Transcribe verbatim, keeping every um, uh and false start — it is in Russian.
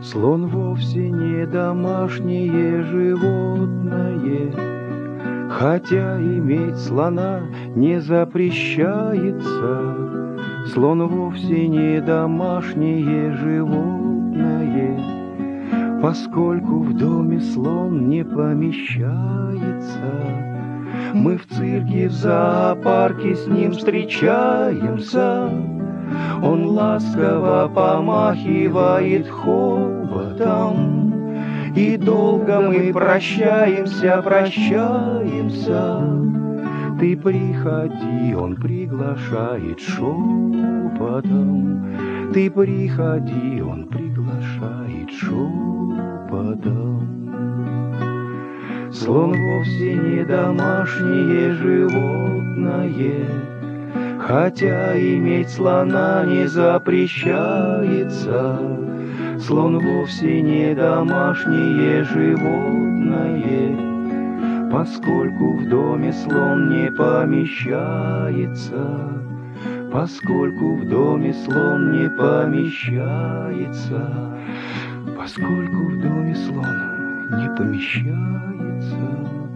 Слон вовсе не домашнее животное, хотя иметь слона не запрещается. Слон вовсе не домашнее животное, поскольку в доме слон не помещается. Мы в цирке, в зоопарке с ним встречаемся. Он ласково помахивает хоботом, и долго мы прощаемся, прощаемся. Ты приходи, он приглашает шепотом. Ты приходи, он приглашает шепотом. Слон вовсе не домашнее животное, хотя иметь слона не запрещается. Слон вовсе не домашнее животное, поскольку в доме слон не помещается. Поскольку в доме слон не помещается. Поскольку в доме слон не помещается.